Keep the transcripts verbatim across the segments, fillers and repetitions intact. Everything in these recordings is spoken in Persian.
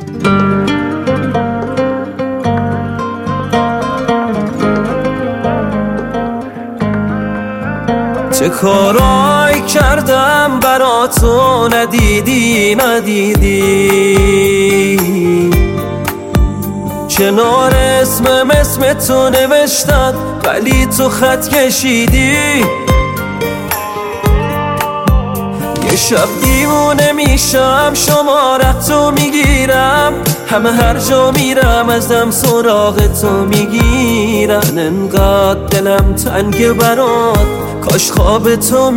چه کارایی کردم برا تو ندیدی ندیدی، کنار اسمم اسم تو نوشتم ولی تو خط کشیدی. یه شب دیوونه میشم شمارت تو میگیرم، همه هر جا میرم ازم سراغ تو میگیرن. انقدر دلم تنگ برات کاش خواب تو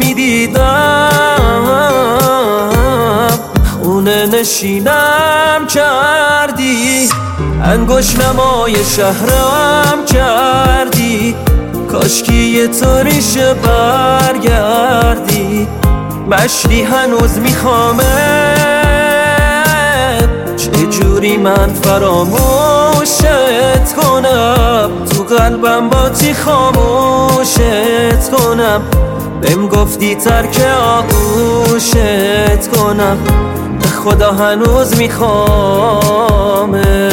میدیدم. خونه نشینم کردی، انگشت نمای شهرم کردی، کاشکی یه طوریشه برگردی. مشتی هنوز میخوامه، چه جوری من فراموشت کنم، تو قلبم با تی خاموشت کنم. بهم گفتی ترک آغوشت کنم، به خدا هنوز میخوامه.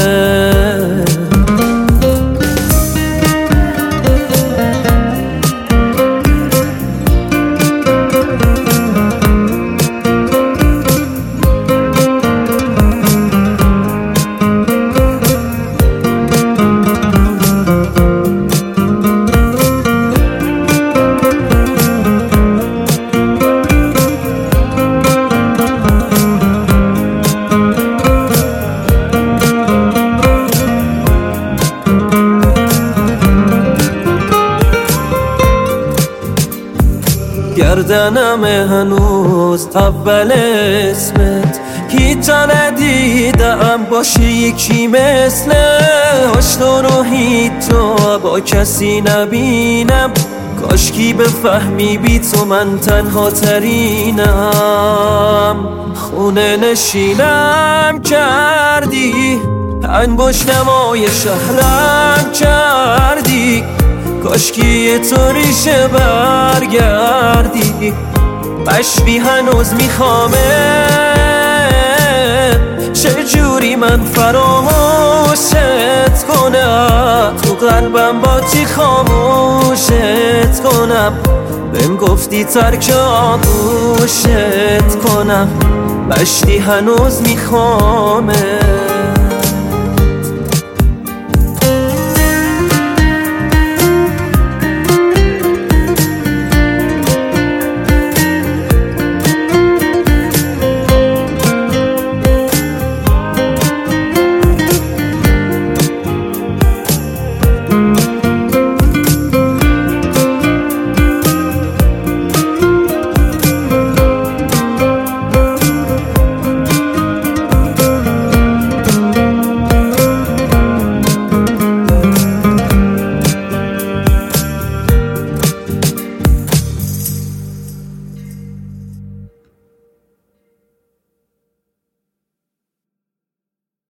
گردنم هنوز اول اسمت، هیچ جا ندیدم باشه یکی مثل هشت رو هیچ جا با کسی نبینم. کاشکی بفهمی بی تو من تنها ترینم. خونه نشینم کردی، انگشت نمای شهرم کردی، کاشکی یه طوریشه برگردی. مشتی هنوز میخوامه، چه جوری من فراموشت کنم، تو قلبم با تی خاموشت کنم. بهم گفتی ترک آغوشت کنم، مشتی هنوز میخوامه.